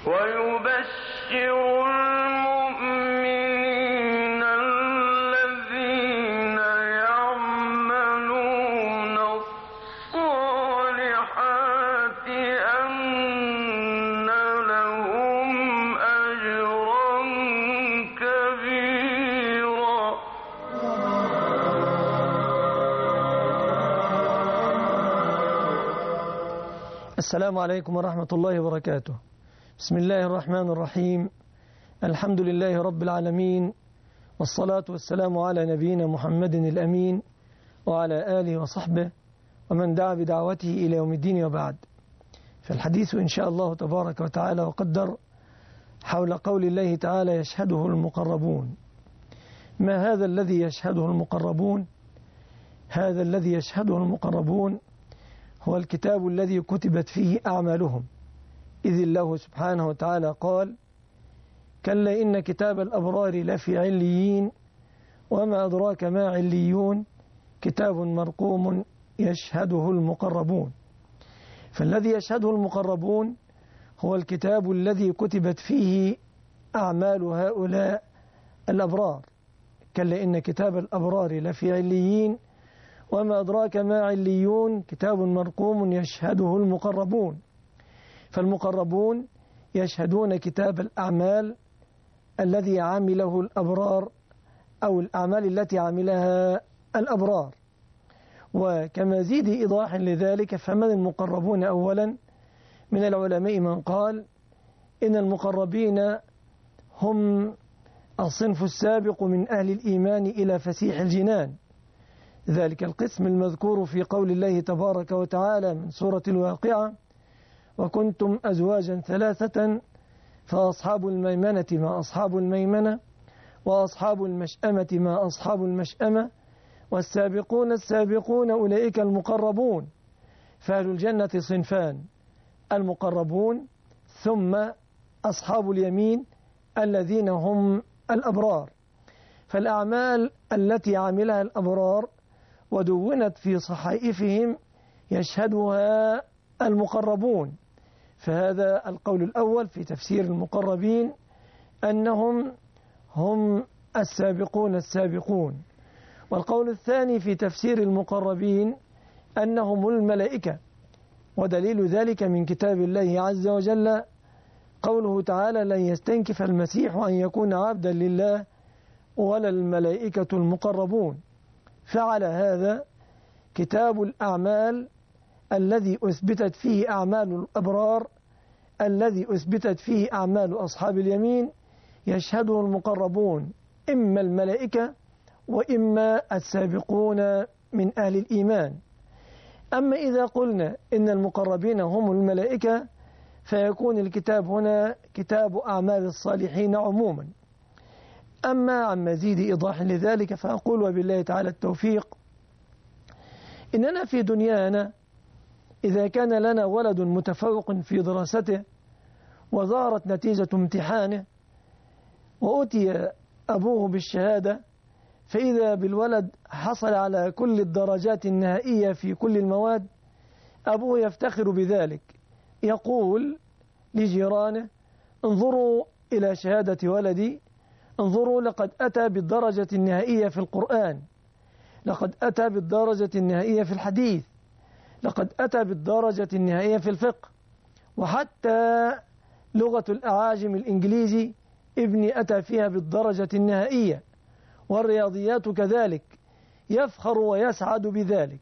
ويبشر المؤمنين الذين يعملون الصالحات أن لهم أجرا كبيرا. السلام عليكم ورحمة الله وبركاته. بسم الله الرحمن الرحيم. الحمد لله رب العالمين، والصلاة والسلام على نبينا محمد الأمين وعلى آله وصحبه ومن دعا بدعوته إلى يوم الدين، وبعد. فالحديث إن شاء الله تبارك وتعالى وقدر حول قول الله تعالى: يشهده المقربون. ما هذا الذي يشهده المقربون؟ هذا الذي يشهده المقربون هو الكتاب الذي كتبت فيه أعمالهم، إذ الله سبحانه وتعالى قال: كلا إن كتاب الأبرار لفي عليين وما أدراك ما عليون كتاب مرقوم يشهده المقربون. فالذي يشهده المقربون هو الكتاب الذي كتبت فيه أعمال هؤلاء الأبرار. كلا إن كتاب الأبرار لفي عليين وما أدراك ما عليون كتاب مرقوم يشهده المقربون. فالمقربون يشهدون كتاب الأعمال الذي عمله الأبرار، أو الأعمال التي عملها الأبرار. وكمزيد إيضاح لذلك، فمن المقربون؟ أولا، من العلماء من قال إن المقربين هم الصنف السابق من أهل الإيمان إلى فسيح الجنان، ذلك القسم المذكور في قول الله تبارك وتعالى من سورة الواقعة: وكنتم أزواجا ثلاثة فأصحاب الميمنة ما أصحاب الميمنة وأصحاب المشأمة ما أصحاب المشأمة والسابقون السابقون أولئك المقربون. فأهل الجنة صنفان: المقربون ثم أصحاب اليمين الذين هم الأبرار. فالأعمال التي عملها الأبرار ودونت في صحائفهم يشهدها المقربون. فهذا القول الأول في تفسير المقربين، أنهم هم السابقون السابقون. والقول الثاني في تفسير المقربين أنهم الملائكة، ودليل ذلك من كتاب الله عز وجل قوله تعالى: لن يستنكف المسيح أن يكون عبدا لله ولا الملائكة المقربون. فعلى هذا كتاب الأعمال الذي أثبتت فيه أعمال الأبرار، الذي أثبتت فيه أعمال أصحاب اليمين، يشهده المقربون، إما الملائكة وإما السابقون من أهل الإيمان. أما إذا قلنا إن المقربين هم الملائكة، فيكون الكتاب هنا كتاب أعمال الصالحين عموما. أما عن مزيد إيضاح لذلك فأقول وبالله تعالى التوفيق: إننا في دنيانا إذا كان لنا ولد متفوق في دراسته وظهرت نتيجة امتحانه وأتي أبوه بالشهادة، فإذا بالولد حصل على كل الدرجات النهائية في كل المواد، أبوه يفتخر بذلك، يقول لجيرانه: انظروا إلى شهادة ولدي، انظروا لقد أتى بالدرجة النهائية في القرآن، لقد أتى بالدرجة النهائية في الحديث، لقد أتى بالدرجة النهائية في الفقه، وحتى لغة الأعاجم الإنجليزي ابني أتى فيها بالدرجة النهائية، والرياضيات كذلك، يفخر ويسعد بذلك.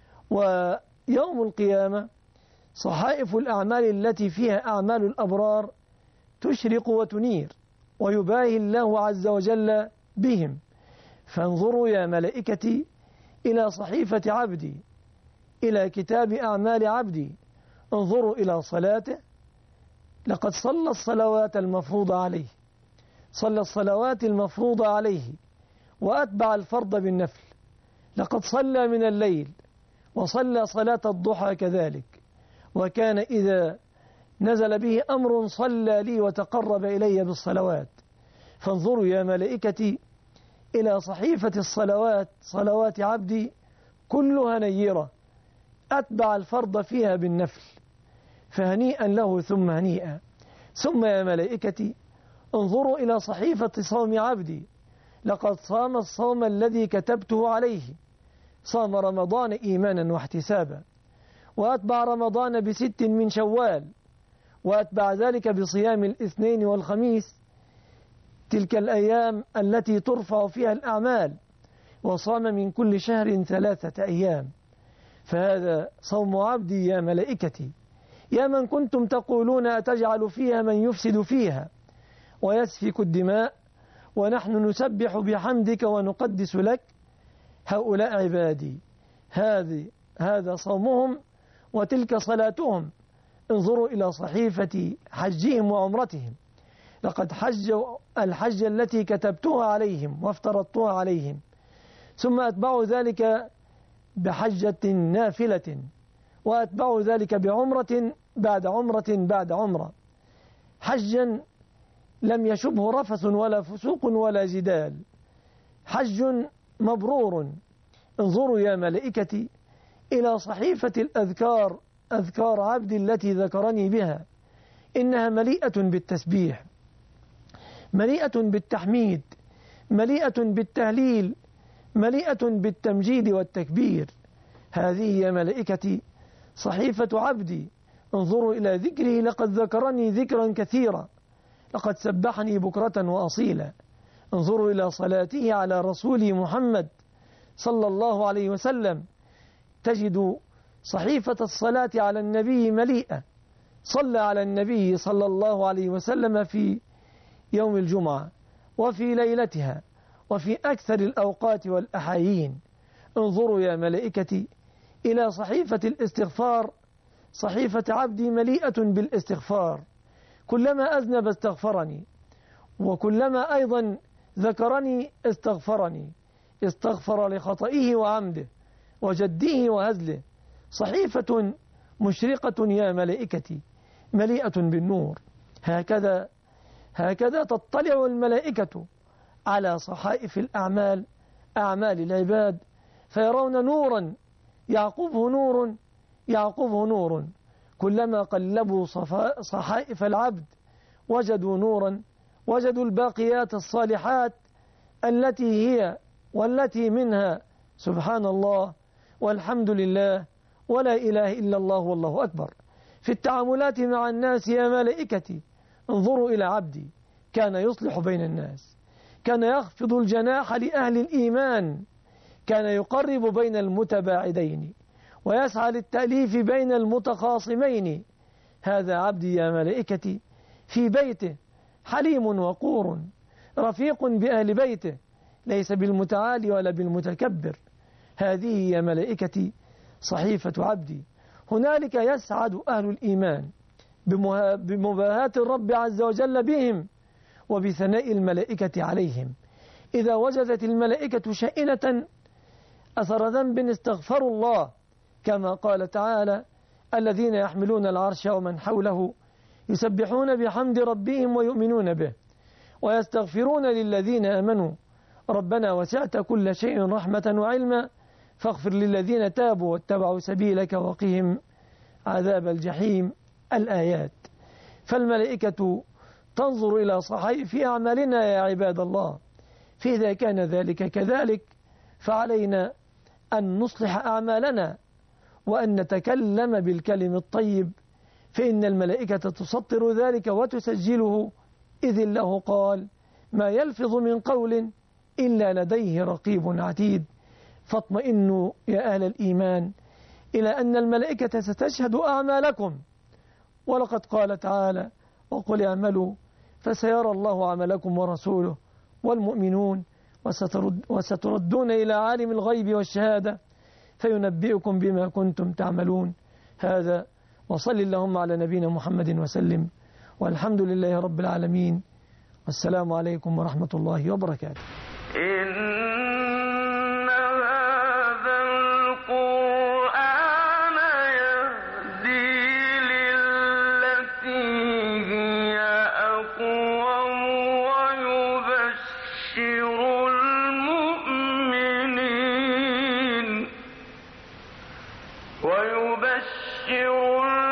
ويوم القيامة صحائف الأعمال التي فيها أعمال الأبرار تشرق وتنير، ويباهي الله عز وجل بهم. فانظروا يا ملائكتي إلى صحيفة عبدي، إلى كتاب أعمال عبدي، انظروا إلى صلاته، لقد صلى الصلوات المفروضة عليه، صلى الصلوات المفروضة عليه وأتبع الفرض بالنفل، لقد صلى من الليل وصلى صلاة الضحى كذلك، وكان إذا نزل به أمر صلى لي وتقرب إلي بالصلوات. فانظروا يا ملائكتي إلى صحيفة الصلوات، صلوات عبدي كلها نيرة، أتبع الفرض فيها بالنفل، فهنيئا له ثم هنيئا. ثم يا ملائكتي انظروا إلى صحيفة صوم عبدي، لقد صام الصوم الذي كتبته عليه، صام رمضان إيمانا واحتسابا، وأتبع رمضان ب6 من شوال، وأتبع ذلك بصيام الاثنين والخميس، تلك الأيام التي ترفع فيها الأعمال، وصام من كل شهر 3 أيام. فهذا صوم عبدي يا ملائكتي، يا من كنتم تقولون أتجعل فيها من يفسد فيها ويسفك الدماء ونحن نسبح بحمدك ونقدس لك. هؤلاء عبادي، هذا صومهم وتلك صلاتهم. انظروا إلى صحيفة حجهم وعمرتهم، لقد حجوا الحج التي كتبتها عليهم وافترضتها عليهم، ثم أتبعوا ذلك بحجة نافلة، وأتبعوا ذلك بعمرة بعد عمرة بعد عمرة، حجا لم يشبه رفث ولا فسوق ولا جدال، حج مبرور. انظروا يا ملائكتي إلى صحيفة الأذكار، أذكار عبدي التي ذكرني بها، إنها مليئة بالتسبيح، مليئة بالتحميد، مليئة بالتهليل، مليئة بالتمجيد والتكبير. هذه يا ملائكتي صحيفة عبدي. انظروا إلى ذكره، لقد ذكرني ذكرا كثيرا، لقد سبحني بكرة وأصيلا. انظروا إلى صلاته على رسوله محمد صلى الله عليه وسلم، تجد صحيفة الصلاة على النبي مليئة. صلى على النبي صلى الله عليه وسلم في يوم الجمعة وفي ليلتها وفي أكثر الأوقات والأحايين. انظروا يا ملائكتي إلى صحيفة الاستغفار، صحيفة عبدي مليئة بالاستغفار، كلما أذنب استغفرني، وكلما أيضا ذكرني استغفرني، استغفر لخطئه وعمده وجده وهزله. صحيفة مشرقة يا ملائكتي مليئة بالنور. هكذا تطلع الملائكة على صحائف الأعمال، أعمال العباد، فيرون نورا يعقبه نور يعقبه نور. كلما قلبوا صحائف العبد وجدوا نورا، وجدوا الباقيات الصالحات التي هي والتي منها سبحان الله والحمد لله ولا إله إلا الله والله أكبر. في التعاملات مع الناس يا ملائكتي انظروا إلى عبدي، كان يصلح بين الناس، كان يخفض الجناح لأهل الإيمان، كان يقرب بين المتباعدين ويسعى للتأليف بين المتخاصمين. هذا عبدي يا ملائكتي في بيته حليم وقور، رفيق بأهل بيته، ليس بالمتعالي ولا بالمتكبر. هذه يا ملائكتي صحيفة عبدي. هنالك يسعد أهل الإيمان بمباهاة الرب عز وجل بهم وبثناء الملائكة عليهم. إذا وجدت الملائكة شائنة أثر ذنب استغفروا الله، كما قال تعالى: الذين يحملون العرش ومن حوله يسبحون بحمد ربهم ويؤمنون به ويستغفرون للذين آمنوا ربنا وسعت كل شيء رحمة وعلما فاغفر للذين تابوا واتبعوا سبيلك وقهم عذاب الجحيم. الآيات. فالملائكة تنظر إلى صحائف أعمالنا يا عباد الله، فإذا كان ذلك كذلك فعلينا أن نصلح أعمالنا وأن نتكلم بالكلم الطيب، فإن الملائكة تسطر ذلك وتسجله، إذ الله قال: ما يلفظ من قول إلا لديه رقيب عتيد. فاطمئنوا يا أهل الإيمان إلى أن الملائكة ستشهد أعمالكم، ولقد قال تعالى: وقل اعملوا فسيرى الله عملكم ورسوله والمؤمنون وستردون إلى عالم الغيب والشهادة فينبئكم بما كنتم تعملون. هذا، وصل اللهم على نبينا محمد وسلم، والحمد لله رب العالمين، والسلام عليكم ورحمة الله وبركاته. ويبشر